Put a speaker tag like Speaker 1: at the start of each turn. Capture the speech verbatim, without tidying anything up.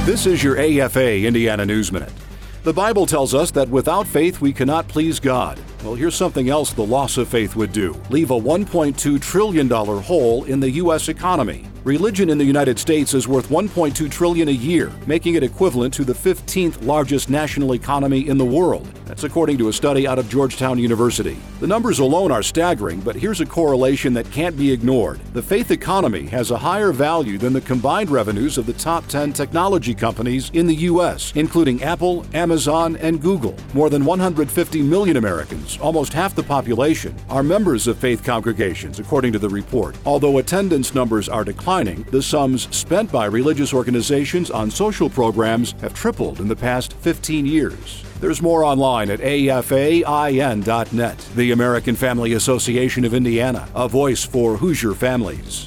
Speaker 1: This is your A F A Indiana News Minute. The Bible tells us that without faith we cannot please God. Well, here's something else the loss of faith would do. Leave a one point two trillion dollars hole in the U S economy. Religion in the United States is worth one point two trillion dollars a year, making it equivalent to the fifteenth largest national economy in the world. That's according to a study out of Georgetown University. The numbers alone are staggering, but here's a correlation that can't be ignored. The faith economy has a higher value than the combined revenues of the top ten technology companies in the U S, including Apple, Amazon, and Google. More than one hundred fifty million Americans, almost half the population, are members of faith congregations, according to the report. Although attendance numbers are declining, the sums spent by religious organizations on social programs have tripled in the past fifteen years. There's more online at A F A I N dot net. The American Family Association of Indiana, a voice for Hoosier families.